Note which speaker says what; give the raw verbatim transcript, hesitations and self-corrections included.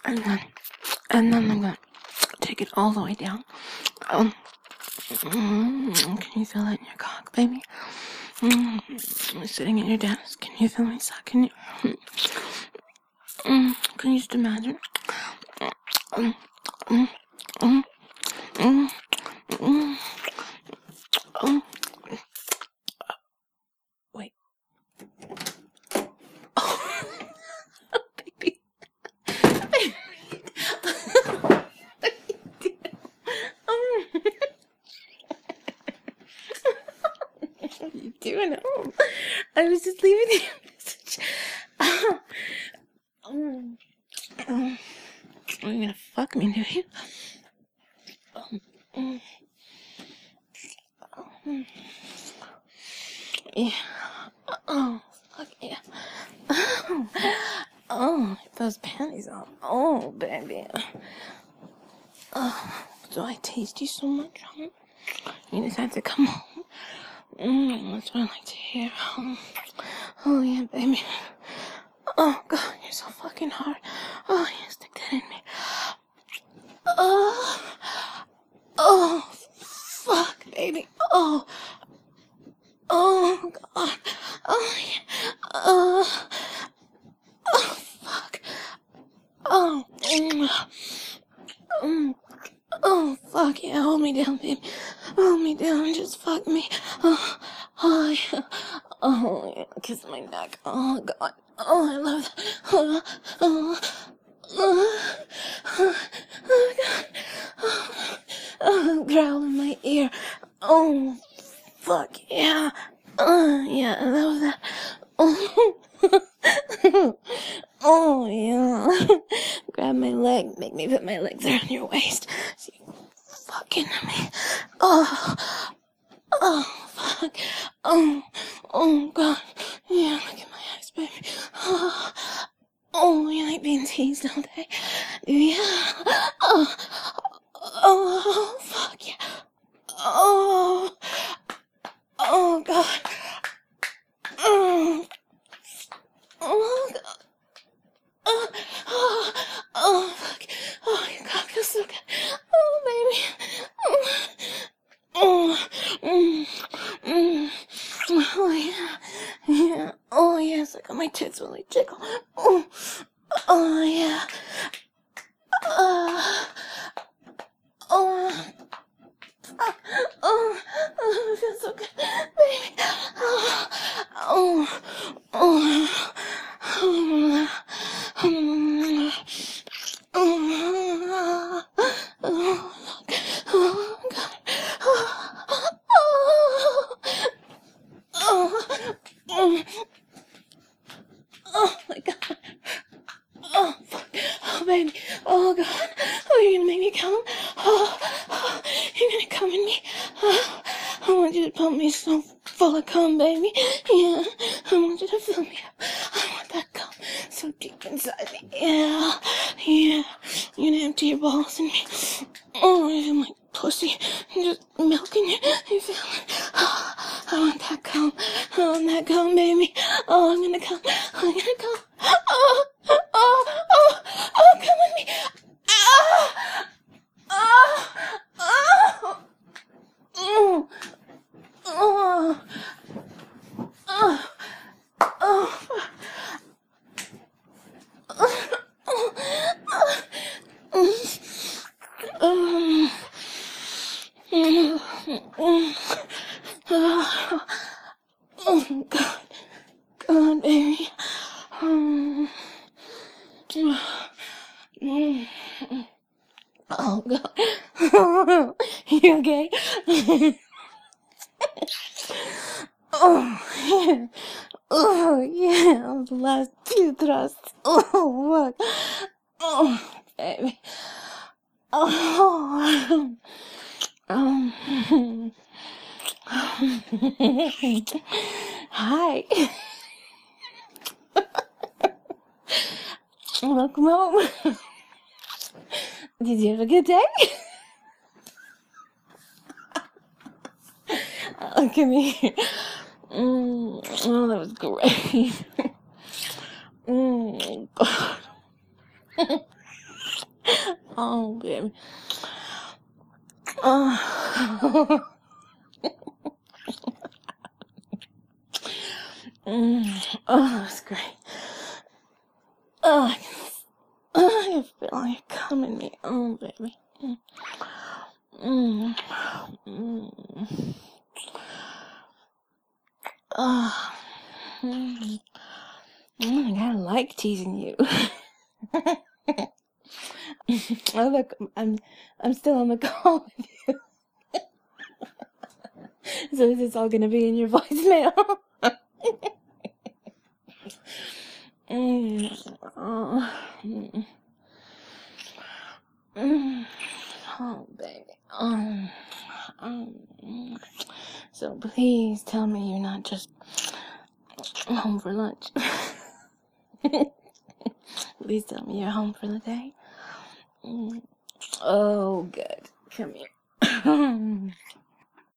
Speaker 1: and then, and then I'm gonna take it all the way down. Um, mm, can you feel it in your cock, baby? Mm, I'm sitting at your desk. Can you feel me sucking you? Mm, can you just imagine? Mm, mm, mm, mm, mm, mm. Wait. Oh, baby. Baby. What are you doing at home? I was just leaving you a message. Um, um, are you gonna fuck me, do you? Um, um, um, yeah. Oh, fuck yeah. Oh, oh, those panties on. Oh, baby. Oh, do I taste you so much, huh? You just had to come home. Mm, that's what I like to hear. Um, oh, yeah, baby. Oh, God, you're so fucking hard. Oh, yeah, stick that in me. Oh, oh, fuck, baby. Oh, oh, God. Oh, yeah. Oh, oh, fuck. Oh, mm, mm, oh, fuck, yeah, hold me down, baby. Hold me down, just fuck me. Oh, oh, yeah. Oh, yeah, kiss my neck. Oh, God. Oh, I love that. Oh, oh, oh, oh, oh God. Oh, oh, growl in my ear. Oh, fuck, yeah. Oh, yeah, I love that. Oh, oh, yeah. Grab my leg, make me put my legs around your waist. So you fucking me. Oh, oh, fuck. Oh, oh, God. Yeah, look at my eyes, baby. Oh, oh, you like being teased all day? Yeah. Oh, oh, fuck yeah. Oh, oh, God. Oh, oh, God. Oh, oh, oh, fuck. Oh, your cock feels so good. Oh, baby. Oh, oh, mm, mm. Oh, yeah. Yeah. Oh, yes. Look at my tits really tickle. Oh, oh, yeah. Uh, oh, oh, oh, oh, it feels so good, baby. Oh, oh, oh, oh, oh, oh, oh, God. Oh, oh, oh, my God. Oh, fuck. Oh, baby. Oh, God. Oh, you're gonna make me come? Oh, oh, you're gonna come in me? Oh, I want you to pump me so full of cum, baby. Yeah. I want you to fill me up. I want that cum so deep inside me. Yeah. Yeah. You're gonna empty your balls in me. Oh, I feel my pussy just milking you. You feel it? Oh, I want that cum. I want that cum, baby. Oh, I'm gonna come. I'm gonna come. Oh, oh, oh, oh, come with me. Oh, oh, oh, oh, oh, oh, oh, oh, oh, God, God, baby. Um, oh, God. You okay? Oh, yeah. Oh, yeah. The last two thrusts. Oh, fuck. Oh, baby. Oh. Um. Hi. Welcome home. Did you have a good day? Oh, come here. Mm, oh, that was great. Mm, God. Oh, baby. Oh. mm. Oh, that's great. Oh, I can, oh, I can feel like it coming me. Oh, baby. Mm. Mm. Mm. Oh. Mm. Mm, I kinda like teasing you. Oh, look, I'm I'm still on the call with you. So this is all gonna be in your voicemail. mm. Oh. Mm. Mm. Oh, baby. Um, um, so please tell me you're not just home for lunch. Please tell me you're home for the day. Mm. Oh, good. Come here.